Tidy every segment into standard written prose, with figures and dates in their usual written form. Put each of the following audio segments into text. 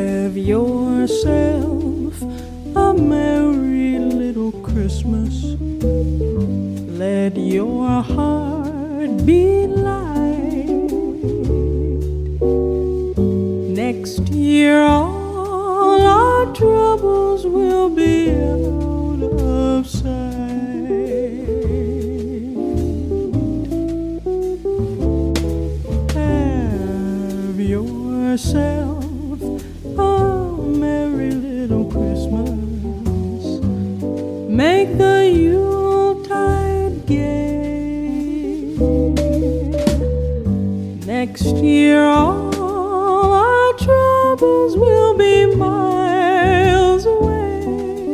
Have yourself a merry little Christmas. Let your heart be light. Next year all our troubles will be out of sight. Have yourself a merry little Christmas. Make the Yuletide gay. Next year all our troubles will be miles away.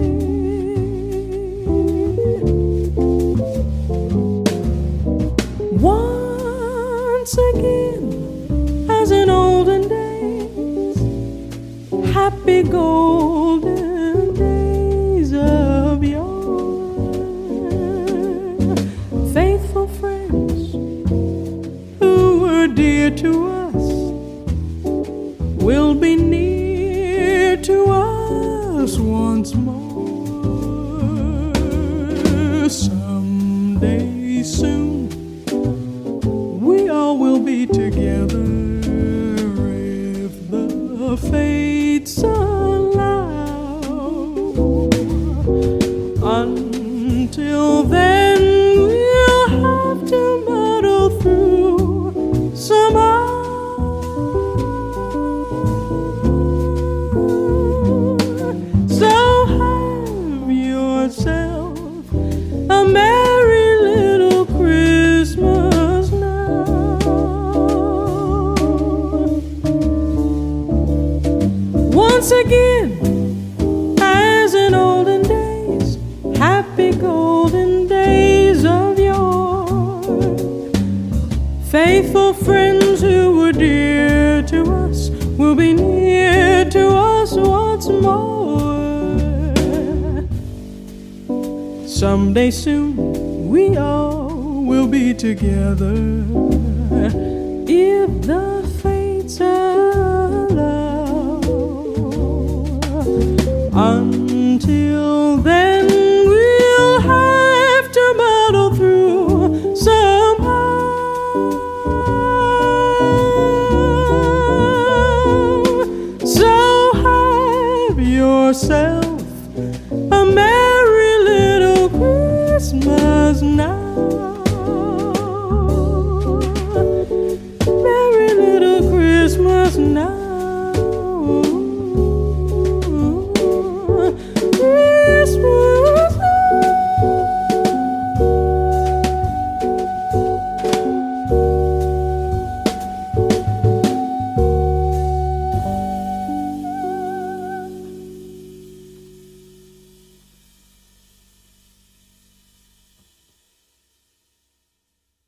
Once again, as in olden days, happy golden days of yore. Faithful friends who were dear to us will be near to us once more. Someday soon we all will be together if the fates allow. Until then we'll have to muddle through somehow. So have yourself a merry little Christmas now. Once again, as in olden days, happy golden days of yore. Faithful friends who were dear to us will be near to us once more. Someday soon we all will be together if the fates allow. Until then we'll have to muddle through somehow. So have yourself a merry little Christmas now.